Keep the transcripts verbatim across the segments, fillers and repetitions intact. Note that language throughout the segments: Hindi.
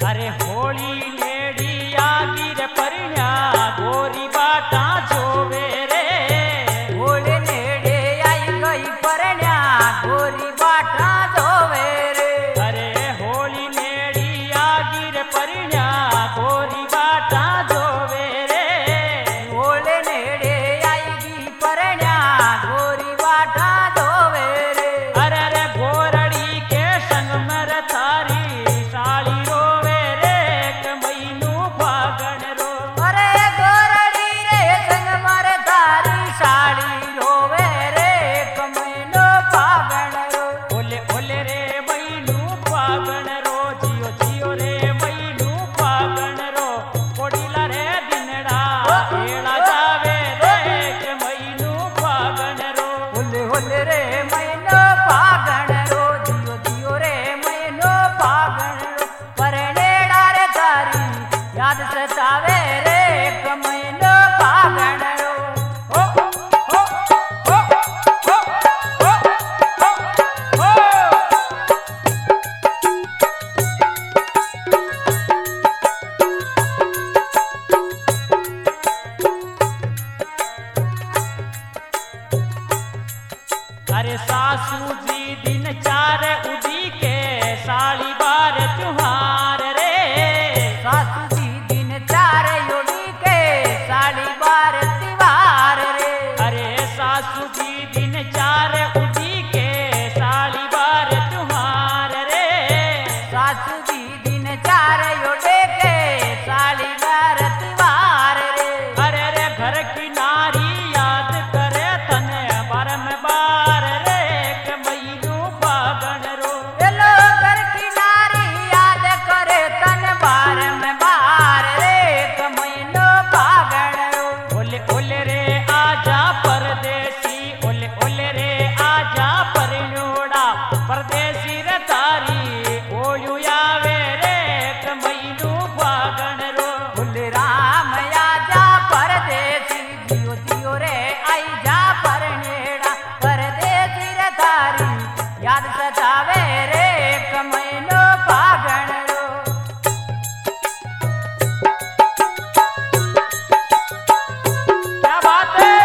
अरे होली नेड़ी आगी रे परिण्या गोरी बाटा जोवे रे। होली नेड़े आई गई परिण्या गोरी बाटा जोवे रे। अरे होली नेड़ी आगी रे परिण्या गोरी बाटा जोवे रे। होली नेड़े आईगी परिण्या गोरी बाटा जोवे रे। अरे अरे गोरड़ी के संग में रे थारी साली रोवे रे के महीनू फागण रो। अरे गोरड़ी रे संग मारे थारी साड़ी रोवे रे कमैनो फागण रो। ओले ओले रे महीनू फागण रो जियो जियो रे महीनू फागण रो। कोडीला रे दिनड़ा एड़ा जावे रे के महीनू फागण रो। होले होले रे मैनो फागण रो जियो जियो रे मैनो फागण रो। परनेड़ा रे तारी याद सतावे रे कमैनो फागण रो। ओ ओ ओ ओ ओ ओ अरे सासू जी दिन चार उदी के साली बार त्योहार रे। सासू जी दिन चार योगी के साड़ी बार तिवार रे। अरे सासू जी दिन चार उदी के साली बार त्योहार रे। सासू जी दिन चार योगे के साड़ी बार तिवार रे। अरे अरे घर की नारी याद करे तने बार में बार रे के महीनू फागण रो। ये लोगर की नारी याद करे तन बार में बार रे कमैनो फागण रो। ओले ओले रे आजा परदेसी ओले ओले रे आजा परिणोड़ा परदेसी रे तारी ओयू आवे रे के महीनू फागण रो। बोले राम आजा परदेसी जियो जियो रे आई जा परनेड़ा परदेसी रे तारी याद सतावे रे कमैनो फागण रो। क्या बात है।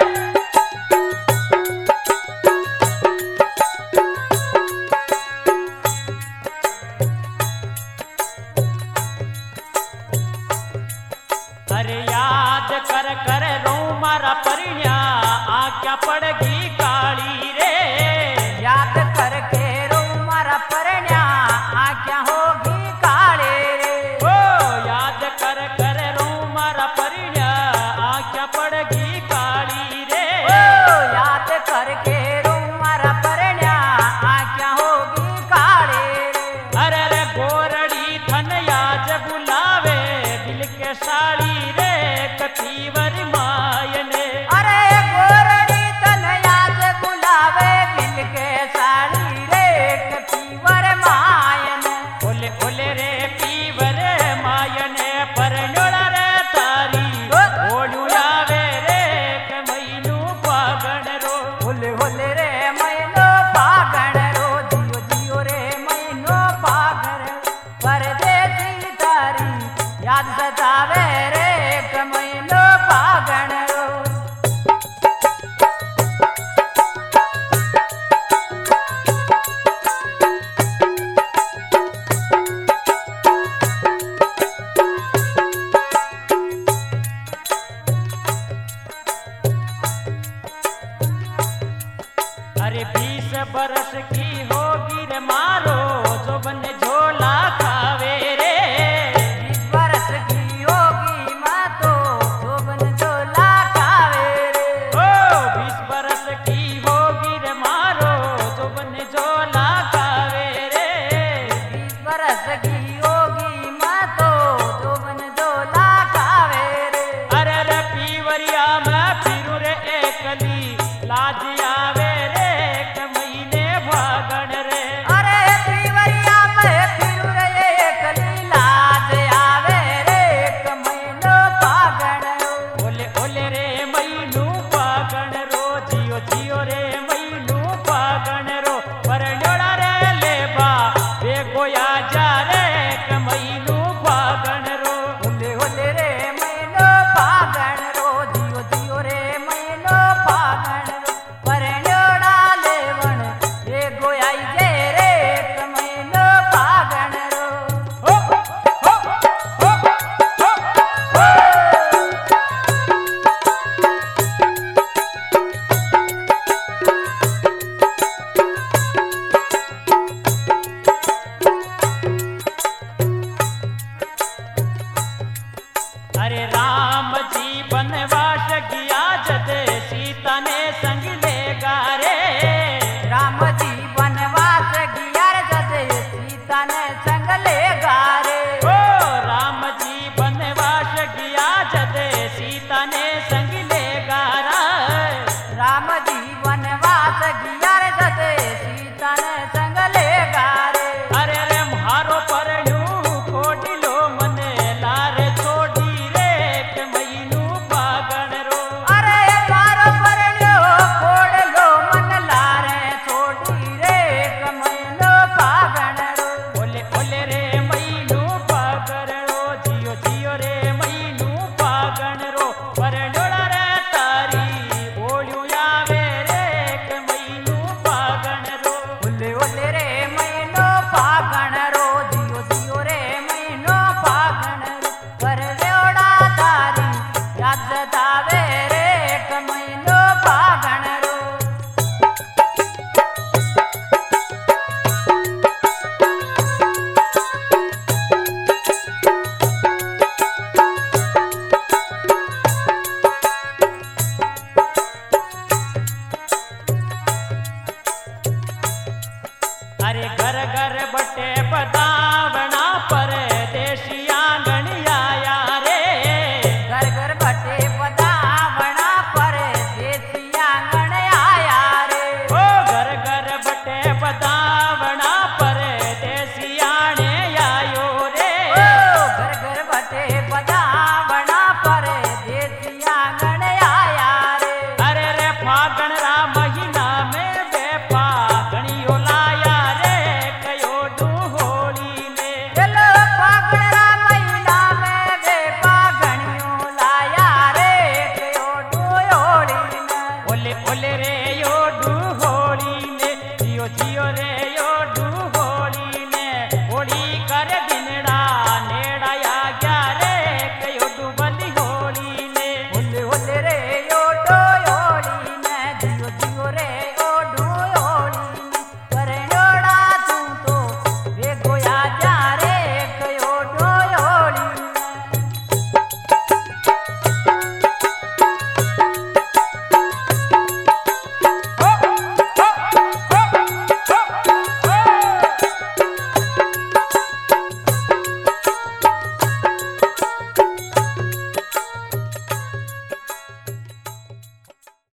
अरे याद कर कर रो मारा परिण्या आज्ञा पड़गी काली रे। याद करके रो मारा परण्या आज्ञा होगी काले रे। ओ याद कर कर रो मारा परिण्या आज्ञा पड़गी काली रे। ओ याद करके रो मारा परण्या आज्ञा होगी काले रे। अरे रे गोरड़ी थन याज बुलावे दिल के साड़ी रे कतीवर मायने। अरे गोरड़ी तन याद बुलावे बिल के साड़ी रे कतीवर मायन। ओले ओले रे पीवर मायने परनोड़ा रे तारी ओलू आवे रे के महीनू फागण रो। होले होले रे मैनो फागण रो जियो जियो रे मैनो फागण। परदेसी तारी याद सतावे